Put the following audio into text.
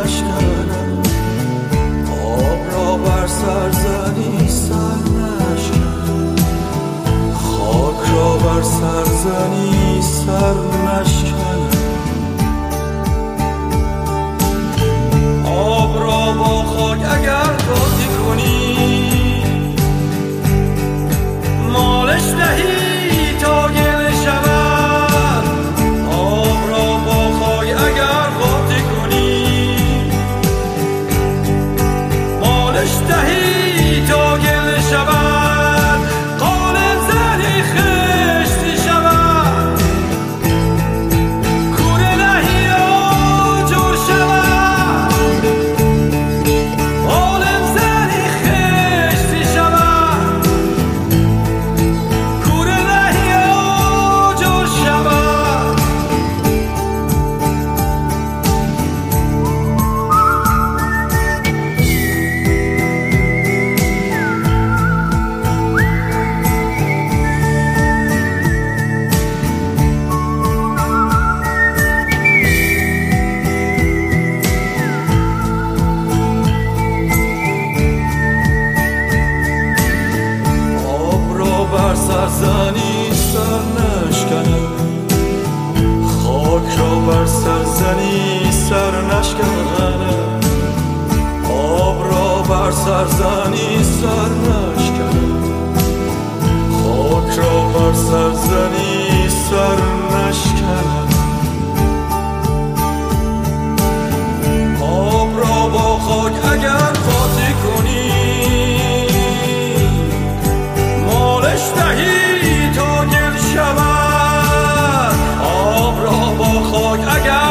نشکنم، آب را بر سر زنی سر نشکنم، خاک را بر سر زنی سر نشکنم. آب را با خاک اگر قاطی کنی، مالش دهی تا گل شود. آب را با خاک اگر قاطی کنی، مالش دهی تا گل شود. قالب زنی خشتی شود، کوره نهی آجر شود. قالب زنی خشتی شود، کوره نهی آجر شود. بر سر زنی سر نشکنم، خاک را بر سر زنی سر نشکنم. آب را بر سر زنی سر نشکنم، خاک را بر سر زنی سر نشکنم. آب را با خاک اگر قاطی کنی، مالش دهی تا گل شود. آب را با خاک اگر